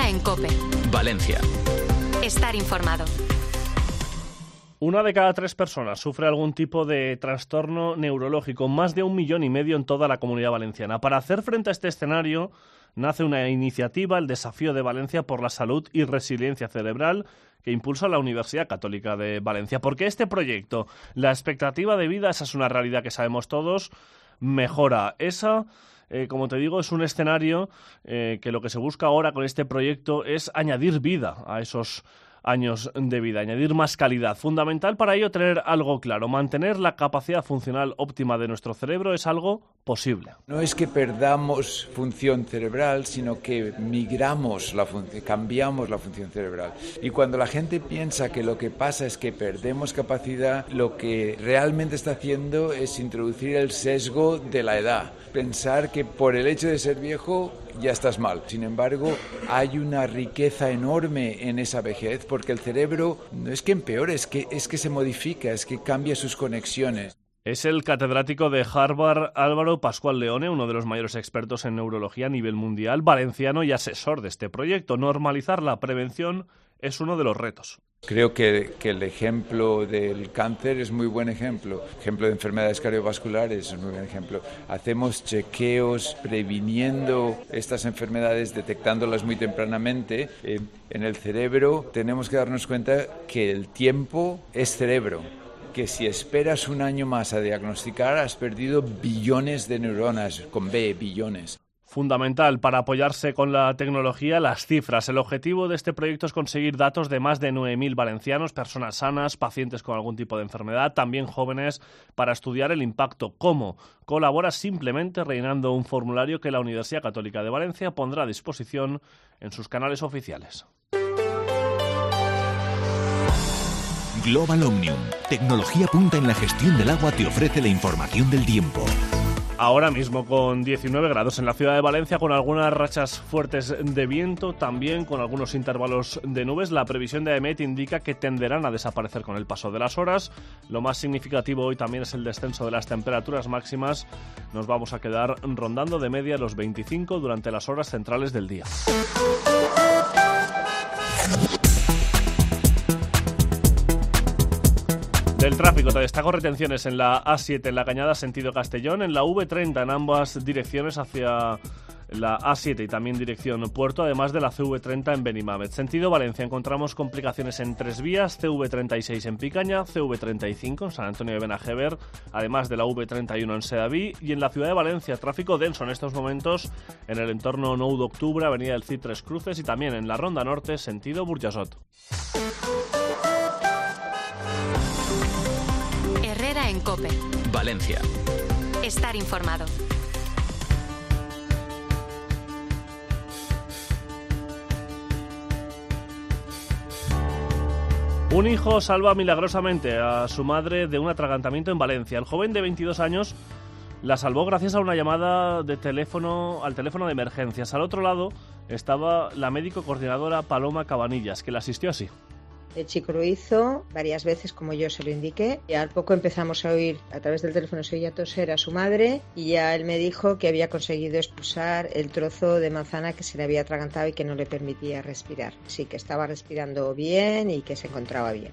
en COPE. Valencia. Estar informado. 1 de cada 3 personas sufre algún tipo de trastorno neurológico, más de 1,5 millones en toda la Comunidad Valenciana. Para hacer frente a este escenario, nace una iniciativa, el Desafío de Valencia por la Salud y Resiliencia Cerebral, que impulsa la Universidad Católica de Valencia. Porque este proyecto, la expectativa de vida, esa es una realidad que sabemos todos, mejora. Esa, como te digo, es un escenario que lo que se busca ahora con este proyecto es añadir vida a esos años de vida, añadir más calidad. Fundamental para ello tener algo claro: mantener la capacidad funcional óptima de nuestro cerebro es algo posible. No es que perdamos función cerebral, sino que migramos cambiamos la función cerebral. Y cuando la gente piensa que lo que pasa es que perdemos capacidad, lo que realmente está haciendo es introducir el sesgo de la edad. Pensar que por el hecho de ser viejo ya estás mal. Sin embargo, hay una riqueza enorme en esa vejez, porque el cerebro no es que empeore, es que se modifica, es que cambia sus conexiones. Es el catedrático de Harvard, Álvaro Pascual Leone, uno de los mayores expertos en neurología a nivel mundial, valenciano y asesor de este proyecto. Normalizar la prevención es uno de los retos. Creo que el ejemplo del cáncer es muy buen ejemplo. Ejemplo de enfermedades cardiovasculares es un muy buen ejemplo. Hacemos chequeos previniendo estas enfermedades, detectándolas muy tempranamente. En el cerebro tenemos que darnos cuenta que el tiempo es cerebro. Que si esperas un año más a diagnosticar, has perdido billones de neuronas, con B, billones. Fundamental para apoyarse con la tecnología, las cifras. El objetivo de este proyecto es conseguir datos de más de 9.000 valencianos, personas sanas, pacientes con algún tipo de enfermedad, también jóvenes, para estudiar el impacto. ¿Cómo? Colabora simplemente rellenando un formulario que la Universidad Católica de Valencia pondrá a disposición en sus canales oficiales. Global Omnium, tecnología punta en la gestión del agua, te ofrece la información del tiempo. Ahora mismo con 19 grados en la ciudad de Valencia, con algunas rachas fuertes de viento, también con algunos intervalos de nubes. La previsión de AEMET indica que tenderán a desaparecer con el paso de las horas. Lo más significativo hoy también es el descenso de las temperaturas máximas. Nos vamos a quedar rondando de media los 25 durante las horas centrales del día. Del tráfico, te destaco retenciones en la A7 en la Cañada sentido Castellón, en la V30 en ambas direcciones hacia la A7 y también dirección Puerto, además de la CV30 en Benimamet. Sentido Valencia encontramos complicaciones en 3 vías, CV36 en Picaña, CV35 en San Antonio de Benajever, además de la V31 en Sedaví, y en la ciudad de Valencia tráfico denso en estos momentos en el entorno 9 de octubre, avenida del Cid Tres Cruces, y también en la Ronda Norte sentido Burjasot. En COPE. Valencia. Estar informado. Un hijo salva milagrosamente a su madre de un atragantamiento en Valencia. El joven de 22 años la salvó gracias a una llamada de teléfono al teléfono de emergencias. Al otro lado estaba la médico coordinadora Paloma Cabanillas, que la asistió así. El chico lo hizo varias veces como yo se lo indiqué, y al poco empezamos a oír, a través del teléfono se oía toser a su madre, y ya él me dijo que había conseguido expulsar el trozo de manzana que se le había atragantado y que no le permitía respirar. Sí, que estaba respirando bien y que se encontraba bien.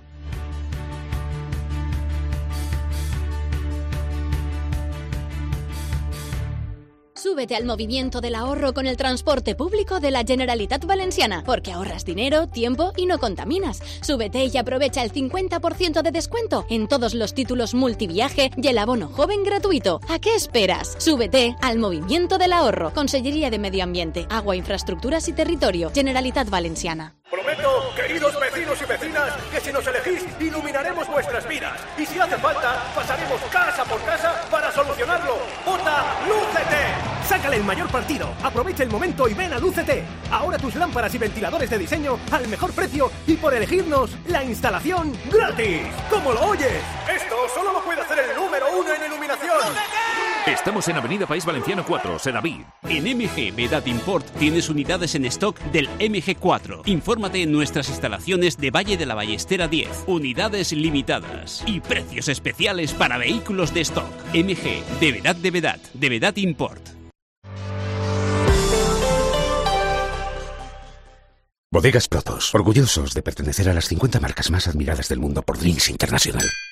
Súbete al movimiento del ahorro con el transporte público de la Generalitat Valenciana, porque ahorras dinero, tiempo y no contaminas. Súbete y aprovecha el 50% de descuento en todos los títulos multiviaje y el abono joven gratuito. ¿A qué esperas? Súbete al movimiento del ahorro. Consellería de Medio Ambiente, Agua, Infraestructuras y Territorio, Generalitat Valenciana. Prometo, queridos vecinos y vecinas, que si nos elegís, iluminaremos vuestras vidas. Y si hace falta, pasaremos casa por casa para solucionarlo. ¡Vota Lúcete! Sácale el mayor partido, aprovecha el momento y ven a Lúcete. Ahora tus lámparas y ventiladores de diseño al mejor precio y por elegirnos, la instalación gratis. ¡Como lo oyes! Esto solo lo puede hacer el número 1 en iluminación. Estamos en Avenida País Valenciano 4, Sedaví. En MG Vedad Import tienes unidades en stock del MG4. Infórmate en nuestras instalaciones de Valle de la Ballestera 10. Unidades limitadas y precios especiales para vehículos de stock. MG de Vedad Import. Bodegas Protos, orgullosos de pertenecer a las 50 marcas más admiradas del mundo por Drinks International.